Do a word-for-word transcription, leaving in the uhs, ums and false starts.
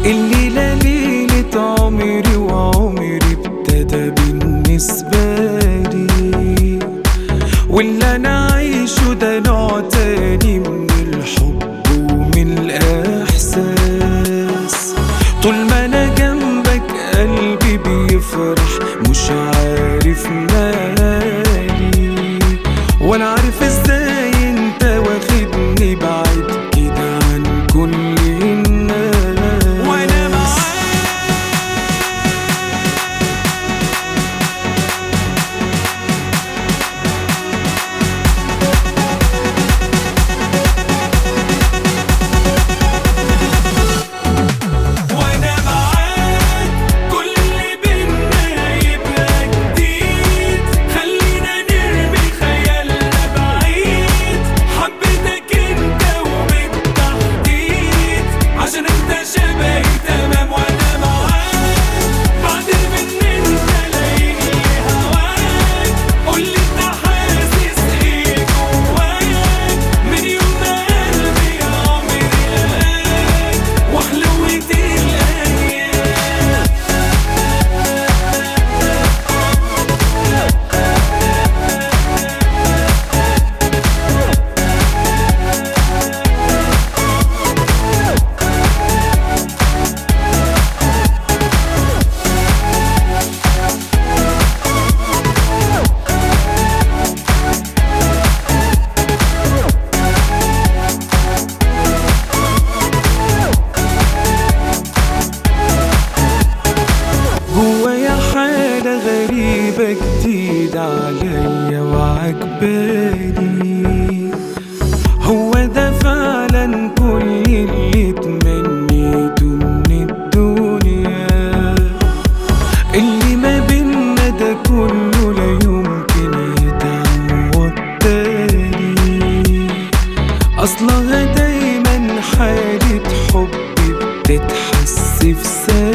الليلة ليلة عمري وعمري ابتدى بالنسبة لي، واللي أنا عايشه ده نوع تاني من الحب ومن الإحساس. طول ما أنا جنبك قلبي بيفرح، مش عارف مالي ولا عارف ازاي انت واخدني بعيد كده عن كل الناس. وانا معاك وانا معاك كل اللي بينا يبقى جديد، خلينا نرمي خيالنا بعيد. حبيتك انت وبالتحديد عشان انت شبهي تمام. وانا معاك بعدين من انت لاقيني هواك، قولي انت حاسس ايه جواك من يوم ما قلبي يا عمري لقاك وحلوت الايام. جوايا حالة غريبة جديدة عليا وعجباني، هو ده فعلا كل اللي تمنيته من الدنيا. اللي ما بينا ده كله لا يمكن يتعوض تاني، أصلها دايما حالة حب بتتحس في ثانية.